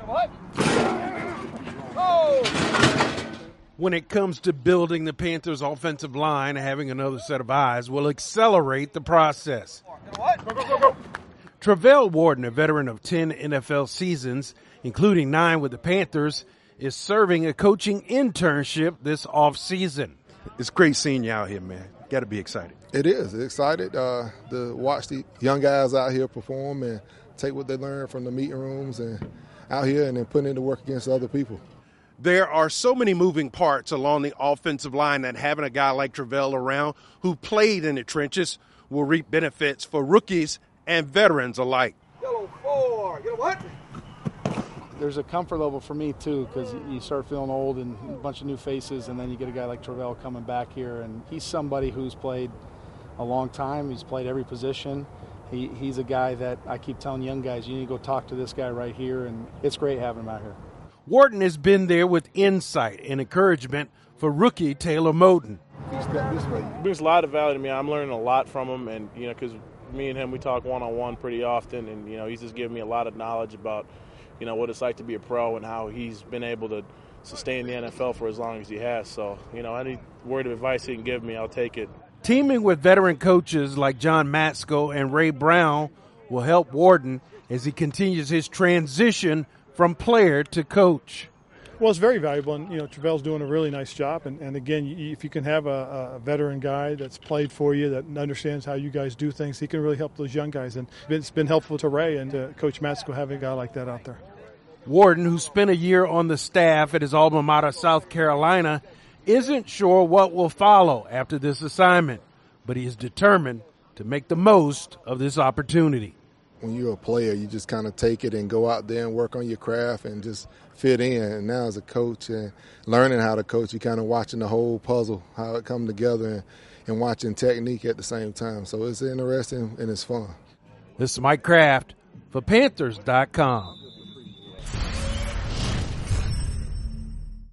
What? Oh! When it comes to building the Panthers' offensive line, having another set of eyes will accelerate the process. What? Go, go, go, go. Travell Warden, a veteran of 10 NFL seasons, including 9 with the Panthers, is serving a coaching internship this offseason. It's great seeing you out here, man. Got to be excited. It is. Excited to watch the young guys out here perform and take what they learn from the meeting rooms and out here and then put into work against other people. There are so many moving parts along the offensive line that having a guy like Travell around who played in the trenches will reap benefits for rookies and veterans alike. Yellow 4. Yellow what? There's a comfort level for me, too, because you start feeling old and a bunch of new faces, and then you get a guy like Travell coming back here, and he's somebody who's played a long time. He's played every position. He's a guy that I keep telling young guys, you need to go talk to this guy right here, and it's great having him out here. Wharton has been there with insight and encouragement for rookie Taylor Moton. It brings a lot of value to me. I'm learning a lot from him, and because me and him, we talk one-on-one pretty often, and he's just giving me a lot of knowledge about what it's like to be a pro and how he's been able to sustain the NFL for as long as he has. So any word of advice he can give me, I'll take it. Teaming with veteran coaches like John Matsko and Ray Brown will help Wharton as he continues his transition from player to coach. Well, it's very valuable, and Travell's doing a really nice job. And again, if you can have a veteran guy that's played for you, that understands how you guys do things, he can really help those young guys. And it's been helpful to Ray and to Coach Matsko having a guy like that out there. Wharton, who spent a year on the staff at his alma mater, South Carolina, isn't sure what will follow after this assignment, but he is determined to make the most of this opportunity. When you're a player, you just kind of take it and go out there and work on your craft and just fit in. And now as a coach and learning how to coach, you're kind of watching the whole puzzle, how it come together, and watching technique at the same time. So it's interesting and it's fun. This is Mike Kraft for Panthers.com.